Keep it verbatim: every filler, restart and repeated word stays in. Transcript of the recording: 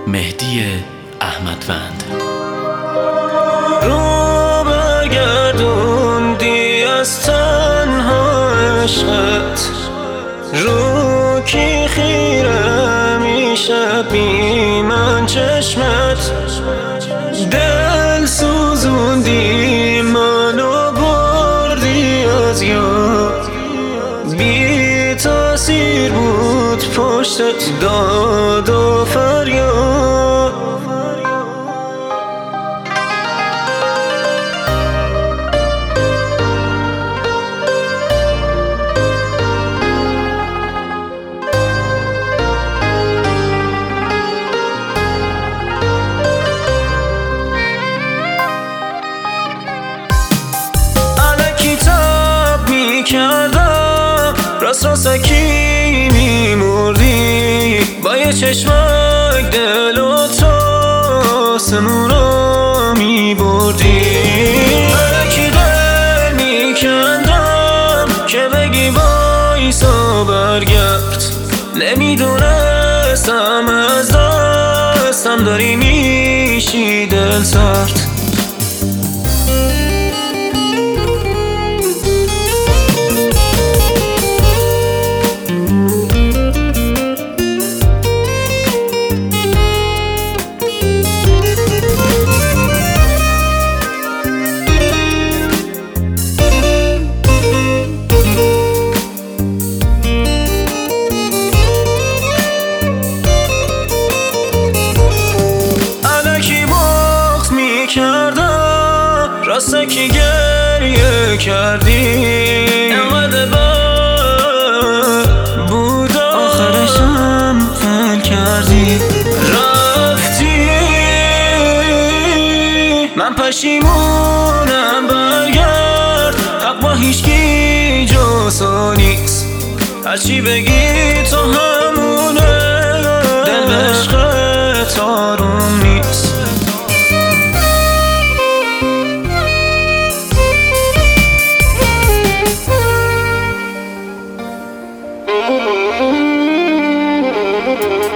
مهدی احمدوند. رو برگردوندی از تنها عشقت، رو کی خیره میشه بی من چشمت. دل سوزوندی منو بردی از یاد، بی تاثیر بود پشتت داد و فریاد. کردم راست راستکی میمردی، با یه چشمک دل و تو آسمون رو میبردی. الکی دل میکندم که بگی وایسا برگرد، نمیدونستم از دستم داری میشی دل سرد. راسته که گریه کردی، اینقدر بد بود آخرشم فل کردی. رفتی من پشیمونم، برگرد حق با هیچکی جزو نیست. هرچی بگی تو همونه، دل به عشقت آروم نیست. Thank you.